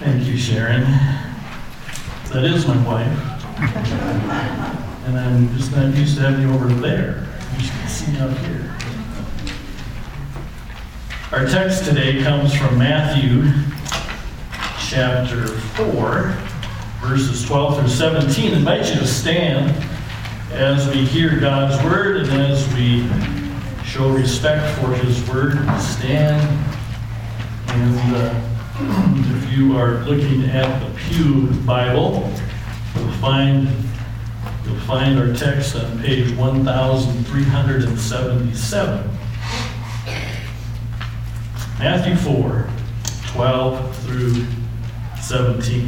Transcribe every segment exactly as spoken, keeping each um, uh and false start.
Thank you, Sharon. That is my wife. And I'm just not used to having you over there. You should see me out here. Our text today comes from Matthew chapter four, verses twelve through seventeen. I invite you to stand as we hear God's word and as we show respect for his word. Stand. And uh, if you are looking at the Pew Bible, you'll find you'll find our text on page one thousand three hundred seventy-seven. Matthew four, twelve through seventeen.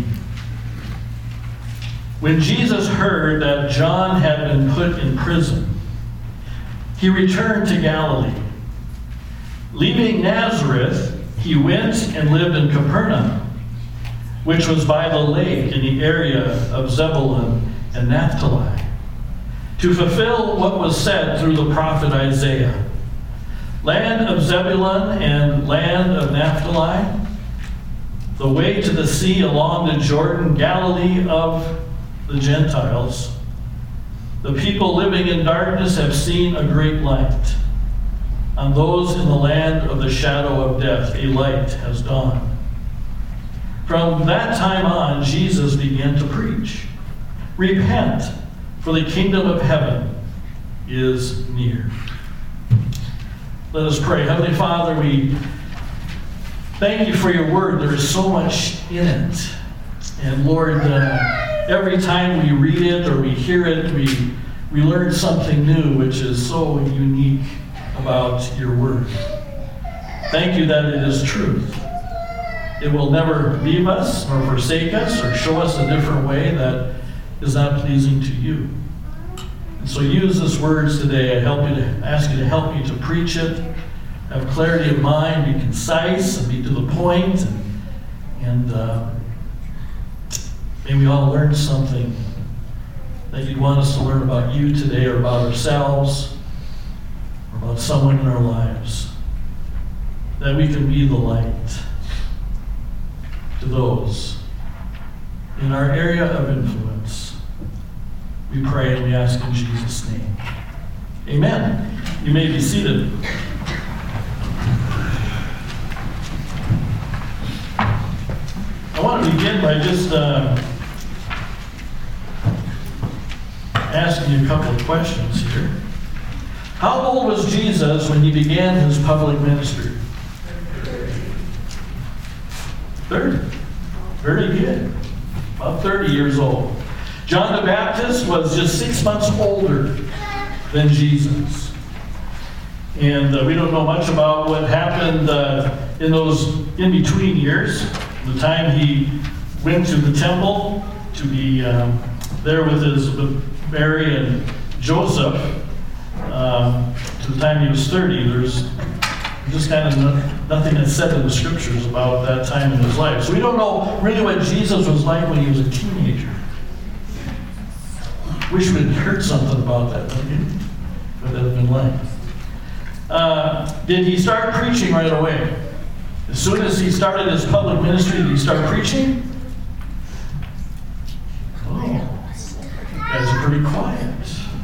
When Jesus heard that John had been put in prison, he returned to Galilee. Leaving Nazareth, he went and lived in Capernaum, which was by the lake in the area of Zebulun and Naphtali, to fulfill what was said through the prophet Isaiah. Land of Zebulun and land of Naphtali, the way to the sea along the Jordan, Galilee of the Gentiles. The people living in darkness have seen a great light. On those in the land of the shadow of death, a light has dawned. From that time on, Jesus began to preach, "Repent, for the kingdom of heaven is near." Let us pray. Heavenly Father, we thank you for your word. There is so much in it. And Lord, uh, every time we read it or we hear it, we, we learn something new, which is so unique about your word. Thank you that it is truth. It will never leave us or forsake us or show us a different way that is not pleasing to you. And so use this words today. I help you to ask you to help me to preach it, have clarity of mind, be concise, and be to the point, and, and uh, may we all learn something that you'd want us to learn about you today, or about ourselves, or about someone in our lives, that we can be the light to those in our area of influence. We pray and we ask in Jesus' name. Amen. You may be seated. I want to begin by just uh, asking you a couple of questions here. How old was Jesus when he began his public ministry? thirty. Very good. About thirty years old. John the Baptist was just six months older than Jesus. And uh, we don't know much about what happened uh, in those in-between years. The time he went to the temple to be um, there with his with Mary and Joseph, um, to the time he was thirty, there's just kind of no, nothing that's said in the scriptures about that time in his life. So we don't know really what Jesus was like when he was a teenager. Wish we'd heard something about that, don't you? What that would have been like. Uh, did he start preaching right away? As soon as he started his public ministry, did he start preaching? Oh, you guys are pretty quiet.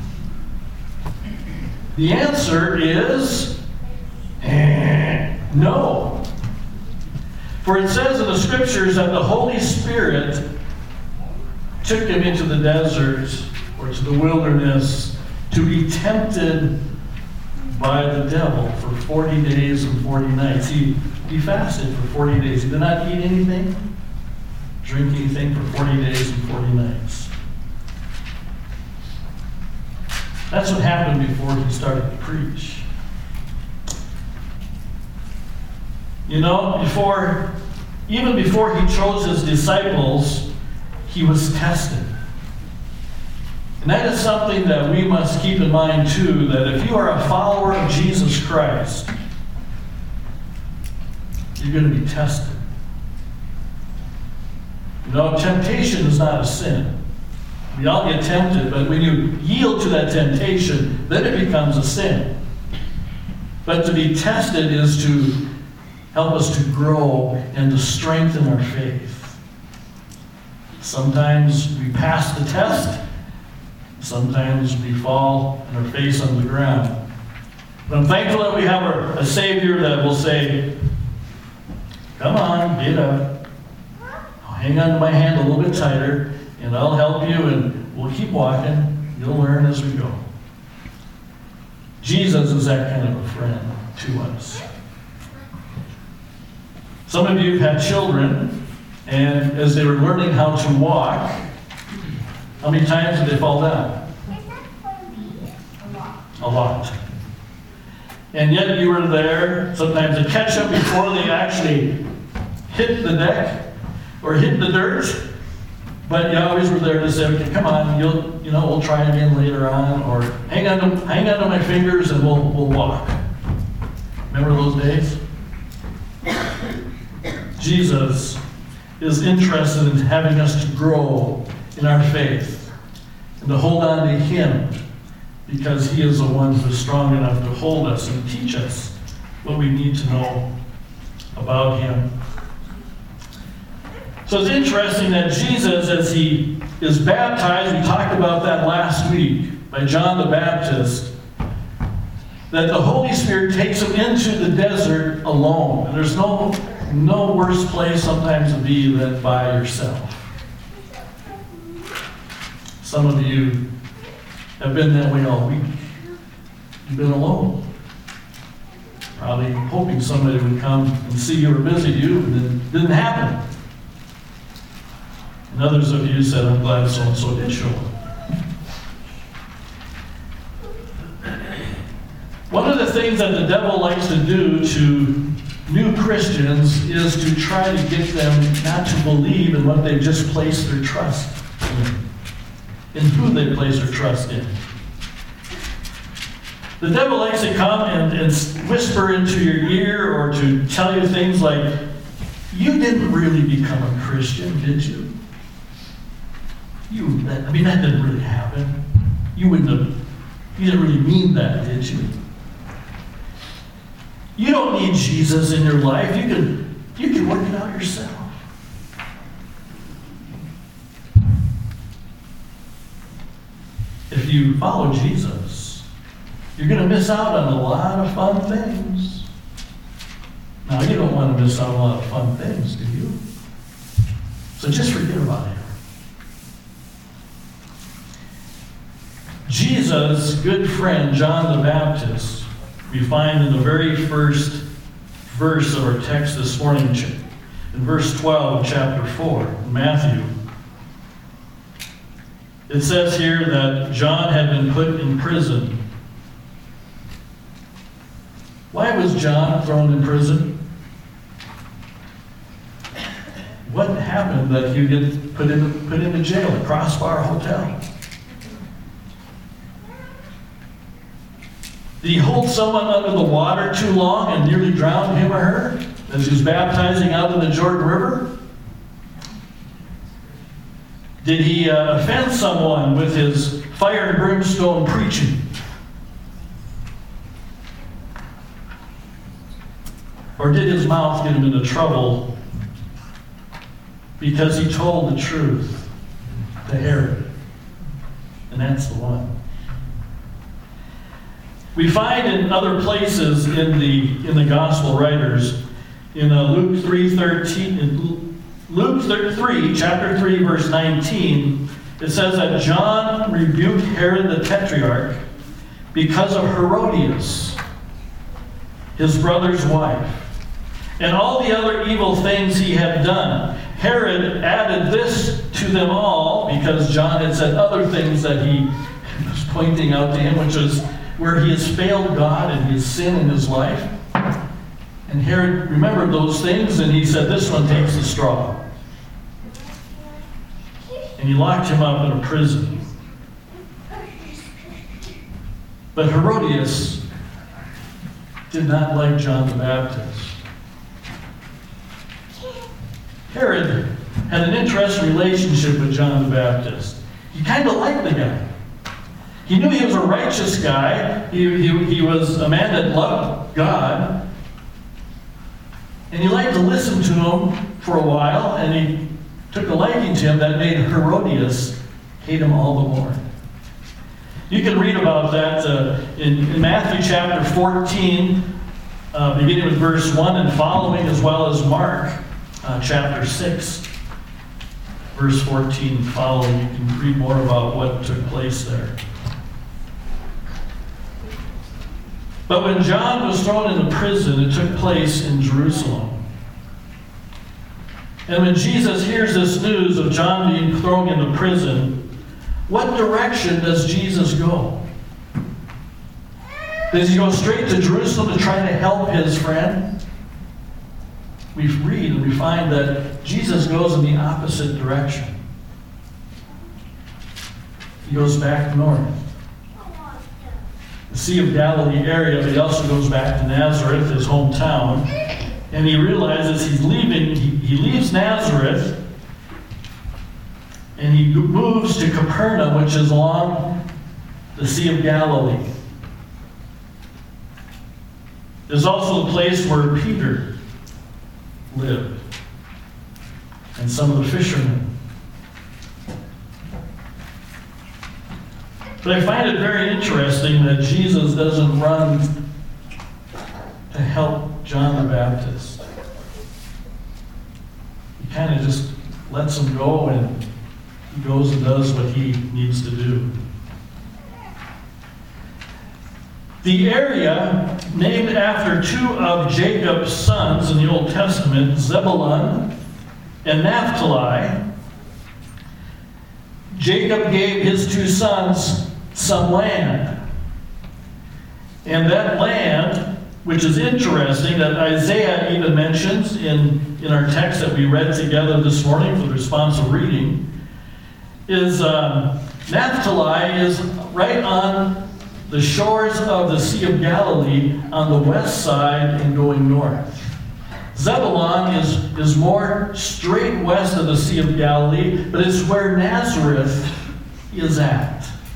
The answer is eh, no. For it says in the scriptures that the Holy Spirit took him into the desert or to the wilderness to be tempted by the devil for forty days and forty nights. He, he fasted for forty days. He did not eat anything, drink anything for forty days and forty nights. That's what happened before he started to preach. You know, before, even before he chose his disciples, he was tested. And that is something that we must keep in mind too, that if you are a follower of Jesus Christ, you're going to be tested. You know, temptation is not a sin. We all get tempted, but when you yield to that temptation, then it becomes a sin. But to be tested is to help us to grow and to strengthen our faith. Sometimes we pass the test. Sometimes we fall and our face on the ground. But I'm thankful that we have a, a Savior that will say, come on, get up. I'll hang on to my hand a little bit tighter, and I'll help you, and we'll keep walking. You'll learn as we go. Jesus is that kind of a friend to us. Some of you have had children, and as they were learning how to walk, how many times did they fall down? A lot. And yet you were there sometimes to catch them before they actually hit the deck or hit the dirt. But you always were there to say, okay, come on, you'll, you know, we'll try again later on, or hang on to, hang on to my fingers and we'll, we'll walk. Remember those days? Jesus is interested in having us to grow in our faith and to hold on to Him, because He is the one who is strong enough to hold us and teach us what we need to know about Him. So it's interesting that Jesus, as He is baptized, we talked about that last week, by John the Baptist, that the Holy Spirit takes Him into the desert alone. And there's no, no worse place sometimes to be than by yourself. Some of you have been that way all week. You've been alone. Probably hoping somebody would come and see you or visit you, and it didn't happen. And others of you said, I'm glad so-and-so did show up. One of the things that the devil likes to do to new Christians is to try to get them not to believe in what they've just placed their trust in, in who they place their trust in. The devil likes to come and, and whisper into your ear or to tell you things like, you didn't really become a Christian, did you? You, that, I mean, that didn't really happen. You wouldn't have, you didn't really mean that, did you? You don't need Jesus in your life. You can, you can work it out yourself. If you follow Jesus, you're going to miss out on a lot of fun things. Now, you don't want to miss out on a lot of fun things, do you? So just forget about it. Jesus' good friend, John the Baptist, we find in the very first verse of our text this morning, in verse twelve of chapter four, in Matthew. It says here that John had been put in prison. Why was John thrown in prison? What happened that he get put in put into jail at Crossbar Hotel? Did he hold someone under the water too long and nearly drowned him or her as he was baptizing out in the Jordan River? Did he uh, offend someone with his fire and brimstone preaching? Or did his mouth get him into trouble because he told the truth to Herod? And that's the one. We find in other places in the in the gospel writers, in uh, Luke three thirteen, in Luke three, chapter three, verse nineteen, it says that John rebuked Herod the Tetrarch because of Herodias, his brother's wife, and all the other evil things he had done. Herod added this to them all because John had said other things that he was pointing out to him, which was where he has failed God and his sin in his life. And Herod remembered those things, and he said, this one takes the straw. And he locked him up in a prison. But Herodias did not like John the Baptist. Herod had an interesting relationship with John the Baptist. He kind of liked the guy. He knew he was a righteous guy. He, he, he was a man that loved God. And he liked to listen to him for a while, and he took a liking to him that made Herodias hate him all the more. You can read about that uh, in, in Matthew chapter fourteen, uh, beginning with verse one and following, as well as Mark uh, chapter six, verse fourteen and following. You can read more about what took place there. But when John was thrown into prison, it took place in Jerusalem. And when Jesus hears this news of John being thrown into prison, what direction does Jesus go? Does he go straight to Jerusalem to try to help his friend? We read and we find that Jesus goes in the opposite direction. He goes back north. The Sea of Galilee area, but he also goes back to Nazareth, his hometown. And he realizes he's leaving, he, he leaves Nazareth, and he moves to Capernaum, which is along the Sea of Galilee. There's also the place where Peter lived, and some of the fishermen. But I find it very interesting that Jesus doesn't run to help John the Baptist. He kind of just lets him go, and he goes and does what he needs to do. The area named after two of Jacob's sons in the Old Testament, Zebulun and Naphtali. Jacob gave his two sons some land. And that land, which is interesting, that Isaiah even mentions in, in our text that we read together this morning for the responsive reading, is um, Naphtali is right on the shores of the Sea of Galilee on the west side and going north. Zebulun is, is more straight west of the Sea of Galilee, but it's where Nazareth is at.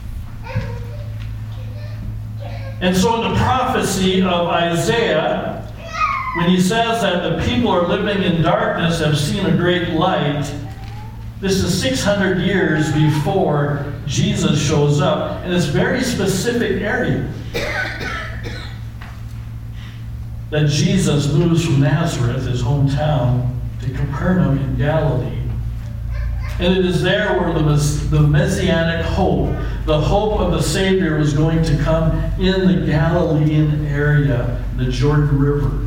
And so in the prophecy of Isaiah, when he says that the people are living in darkness have seen a great light, this is six hundred years before Jesus shows up, and it's a very specific area that Jesus moves from Nazareth, his hometown, to Capernaum in Galilee. And it is there where the, the Messianic hope, the hope of the Savior, was going to come in the Galilean area, the Jordan River.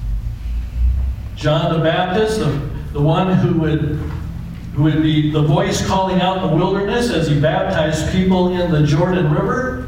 John the Baptist, the, the one who would, who would be the voice calling out in the wilderness as he baptized people in the Jordan River.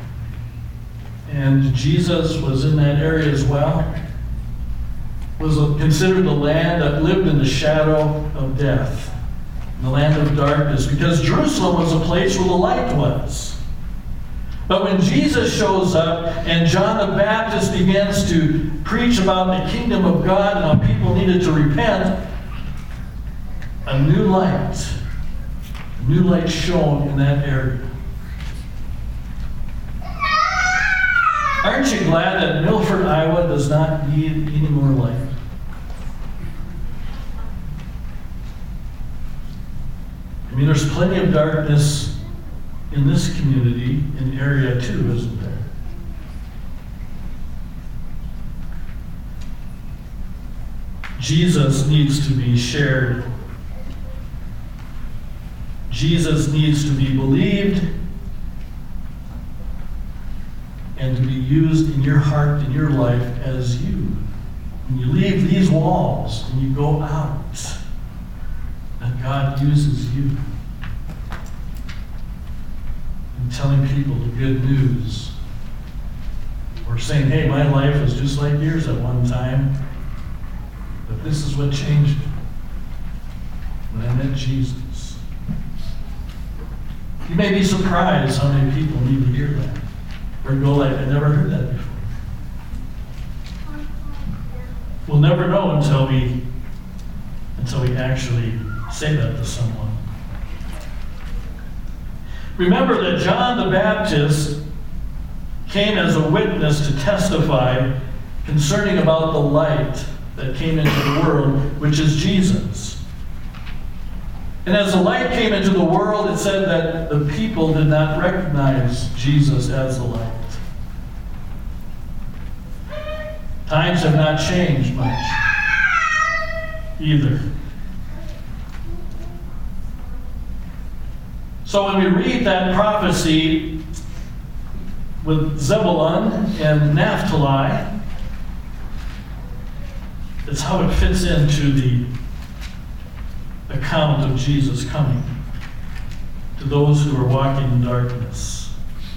And Jesus was in that area as well. Was considered the land that lived in the shadow of death, the land of darkness, because Jerusalem was a place where the light was. But when Jesus shows up and John the Baptist begins to preach about the kingdom of God and how people needed to repent, a new light, a new light shone in that area. Aren't you glad that Milford, Iowa does not need any more light? I mean, there's plenty of darkness in this community, in area two, isn't there? Jesus needs to be shared. Jesus needs to be believed and to be used in your heart, in your life, as you. When you leave these walls and you go out, that God uses you in telling people the good news. Or saying, hey, my life was just like yours at one time, but this is what changed when I met Jesus. You may be surprised how many people need to hear that. Or go like, I never heard that before. We'll never know until we until we actually say that to someone. Remember that John the Baptist came as a witness to testify concerning about the light that came into the world, which is Jesus. And as the light came into the world, it said that the people did not recognize Jesus as the light. Times have not changed much either. So when we read that prophecy with Zebulun and Naphtali, it's how it fits into the account of Jesus coming to those who are walking in darkness.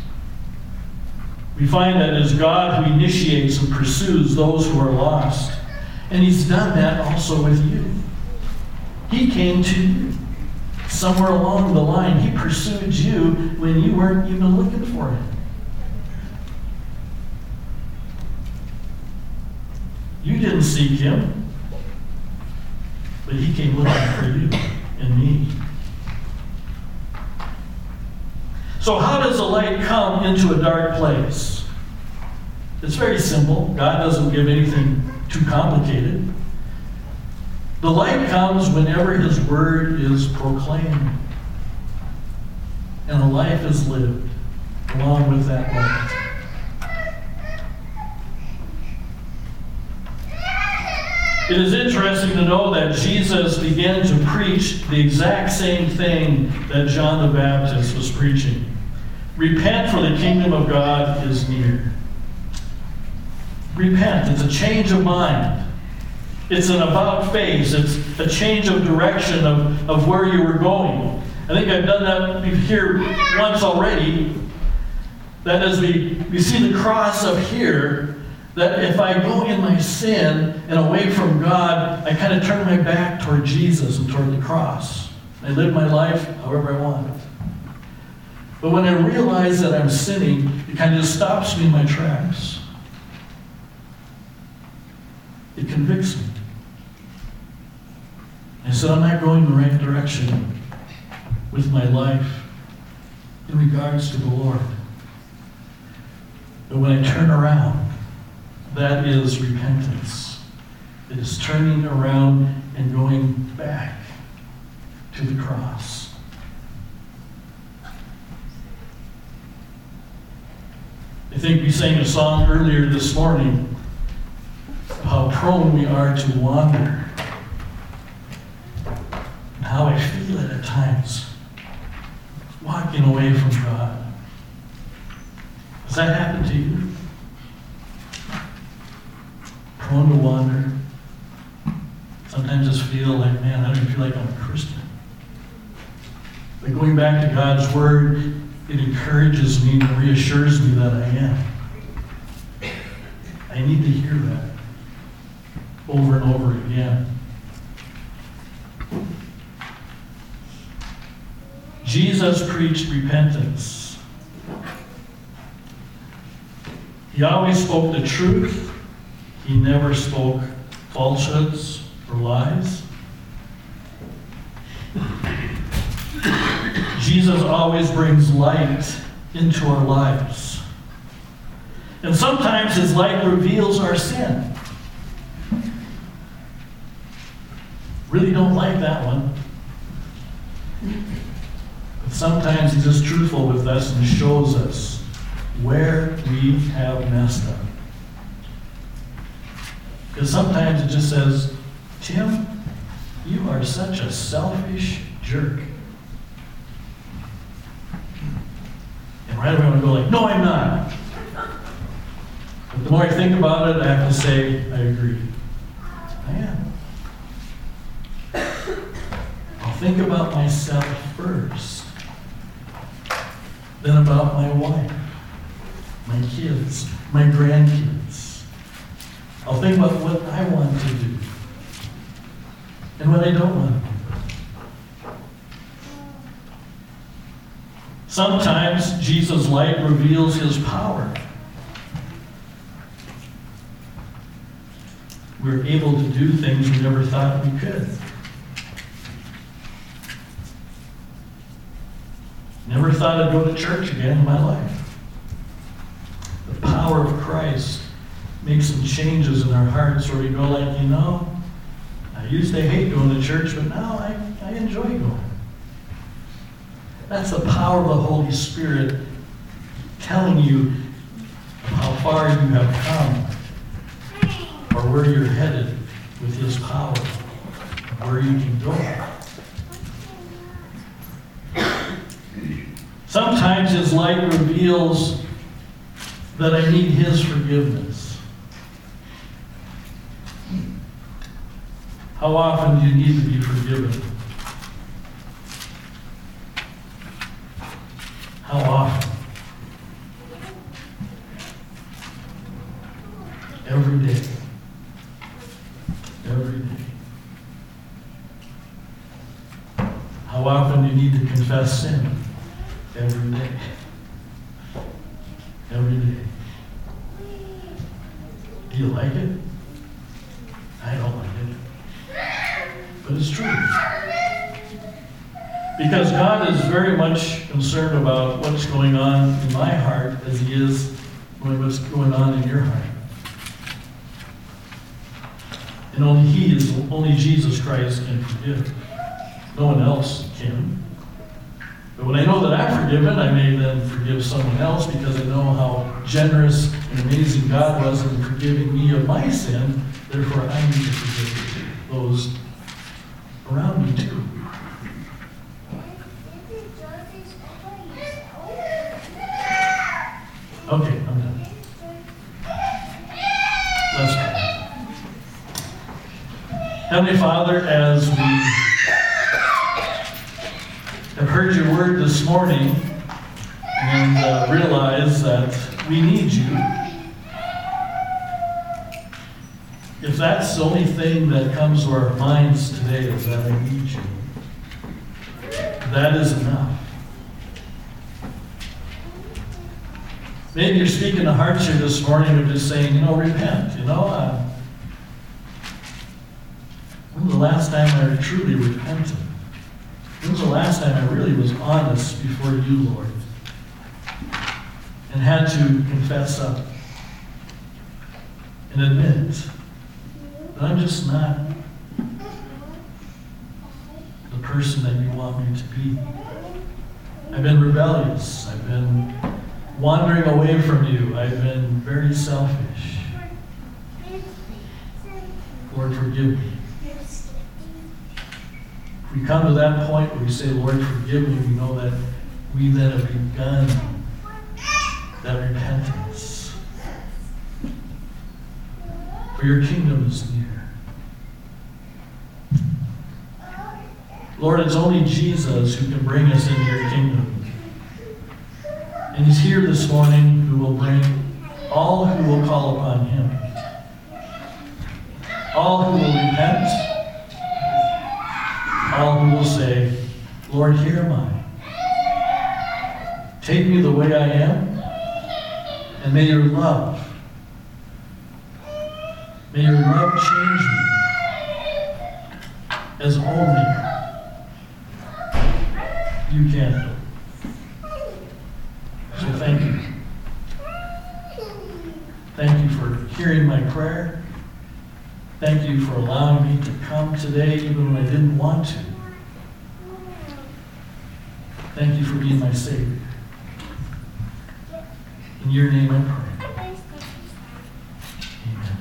We find that it is God who initiates and pursues those who are lost. And he's done that also with you. He came to you. Somewhere along the line, he pursued you when you weren't even looking for him. You didn't seek him, but he came looking for you and me. So how does the light come into a dark place? It's very simple. God doesn't give anything too complicated. The light comes whenever his word is proclaimed and a life is lived along with that light. It is interesting to know that Jesus began to preach the exact same thing that John the Baptist was preaching. Repent, for the kingdom of God is near. Repent. It's a change of mind. It's an about face. It's a change of direction of, of where you were going. I think I've done that here once already. That as we, we see the cross up here, that if I go in my sin and away from God, I kind of turn my back toward Jesus and toward the cross. I live my life however I want. But when I realize that I'm sinning, it kind of just stops me in my tracks. It convicts me. I said, I'm not going in the right direction with my life in regards to the Lord. But when I turn around, that is repentance. It is turning around and going back to the cross. I think we sang a song earlier this morning, how prone we are to wander, and how I feel it at times, walking away from God. Does that happen to you? Prone to wander. Sometimes just feel like, man, I don't even feel like I'm a Christian. But going back to God's Word, it encourages me and reassures me that I am. I need to hear that over and over again. Jesus preached repentance. He always spoke the truth. He never spoke falsehoods or lies. Jesus always brings light into our lives. And sometimes his light reveals our sin. Really don't like that one. But sometimes he's just truthful with us and shows us where we have messed up. Because sometimes it just says, Tim, you are such a selfish jerk. And right away I want to go like, no, I'm not. But the more I think about it, I have to say, I agree. I am. I'll think about myself first, then about my wife, my kids, my grandkids. I'll think about what I want to do and what I don't want to do. Sometimes Jesus' light reveals his power. We're able to do things we never thought we could. Never thought I'd go to church again in my life. The power of Christ makes some changes in our hearts where we go like, you know, I used to hate going to church, but now I, I enjoy going. That's the power of the Holy Spirit telling you how far you have come or where you're headed with His power, where you can go. Sometimes His light reveals that I need His forgiveness. How often do you need to be forgiven? How often? Every day. Every day. How often do you need to confess sin? Every day. Every day. Do you like it? I don't like it. But it's true. Because God is very much concerned about what's going on in my heart as He is what's going on in your heart. And only He is, only Jesus Christ can forgive. No one else can. But when I know that I'm forgiven, I may then forgive someone else because I know how generous and amazing God was in forgiving me of my sin. Therefore, I need to forgive those around me too. Okay, I'm done. Let's pray. Heavenly Father, as we have heard your word this morning and uh, realize that we need you, if that's the only thing that comes to our minds today is that I need you, that is enough. Maybe you're speaking to hearts here this morning and just saying, you know, repent. You know, uh, when was the last time I truly repented? When was the last time I really was honest before you, Lord, and had to confess up and admit that I'm just not the person that you want me to be? I've been rebellious. I've been wandering away from you. I've been very selfish. Lord, forgive me. If we come to that point where we say, Lord, forgive me, we know that we then have begun that repentance. For your kingdom is near. Lord, it's only Jesus who can bring us into your kingdom. And He's here this morning who will bring all who will call upon Him. All who will repent. All who will say, Lord, here am I. Take me the way I am, and may your love, may your love change me as only you can. So thank you. Thank you for hearing my prayer. Thank you for allowing me to come today even when I didn't want to. Thank you for being my Savior. In your name I pray. Amen.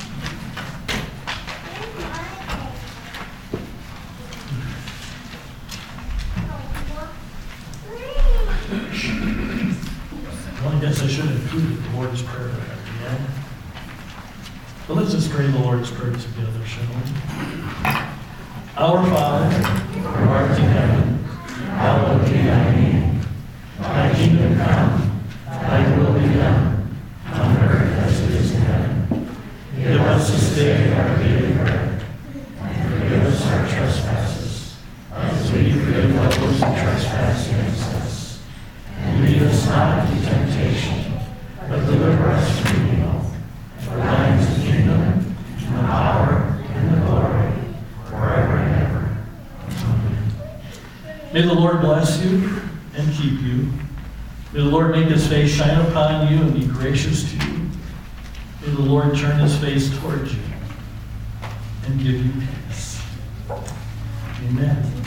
Well, I guess I should have included the Lord's Prayer at the end. But let's just pray the Lord's Prayer together, shall we? Our Father, who art in heaven, hallowed be thy name. Thy kingdom come, thy will be done, on earth as it is in heaven. Give us this day our daily bread, and forgive us our trespasses, as we forgive those who trespass against us. And lead us not into temptation, but deliver us from evil. For thine is the kingdom, and the power, and the glory, forever and ever. Amen. May the Lord bless you and keep you. May the Lord make His face shine upon you and be gracious to you. May the Lord turn His face towards you and give you peace. Amen.